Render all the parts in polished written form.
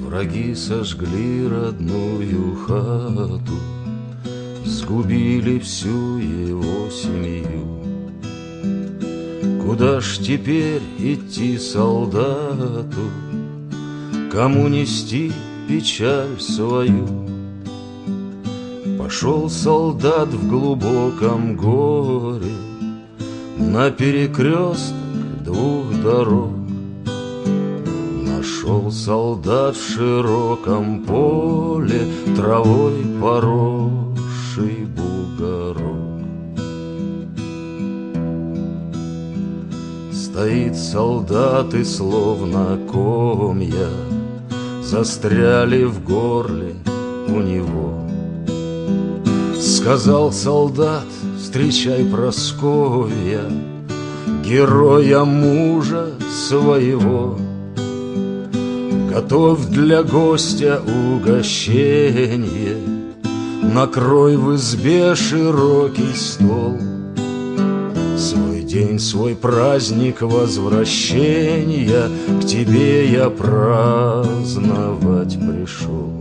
Враги сожгли родную хату, сгубили всю его семью. Куда ж теперь идти солдату, кому нести печаль свою? Пошел солдат в глубоком горе на перекресток двух дорог. Нашел солдат в широком поле травой поросший бугорок. Стоит солдат и словно комья застряли в горле у него. Сказал солдат: встречай, Прасковья, героя мужа своего. Готовь для гостя угощенье, накрой в избе широкий стол. Свой день, свой праздник возвращения к тебе я праздновать пришел.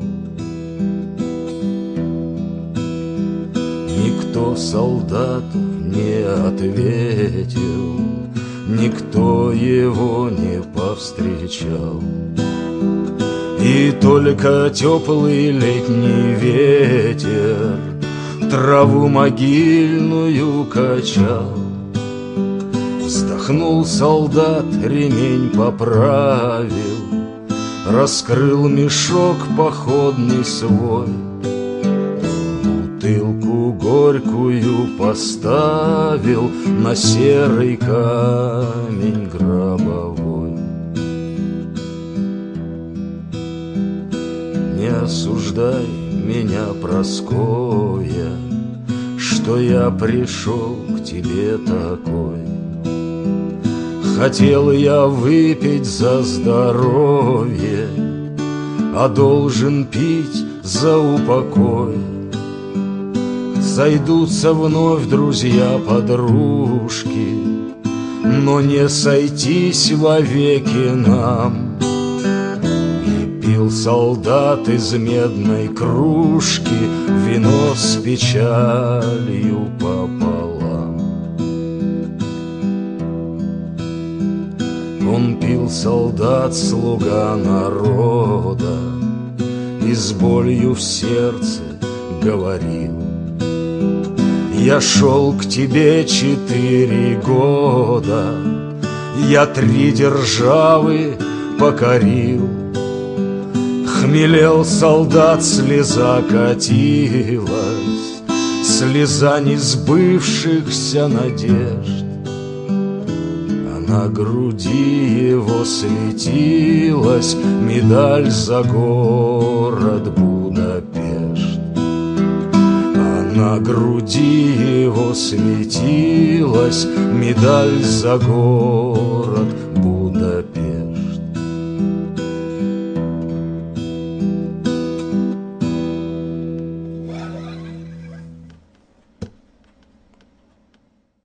Никто солдату не ответил, никто его не повстречал. И только теплый летний ветер траву могильную качал. Вздохнул солдат, ремень поправил, раскрыл мешок походный свой, бутылку горькую поставил на серый камень гробовой. Не осуждай меня, Прасковья, что я пришел к тебе такой. Хотел я выпить за здоровье, а должен пить за упокой. Сойдутся вновь друзья-подружки, но не сойтись вовеки нам. Пил солдат из медной кружки вино с печалью пополам. Он пил, солдат, слуга народа, и с болью в сердце говорил: я шел к тебе 4 года, я 3 державы покорил. Хмелел солдат, слеза катилась, слеза несбывшихся надежд. А на груди его светилась медаль за город Будапешт. А на груди его светилась медаль за город Будапешт.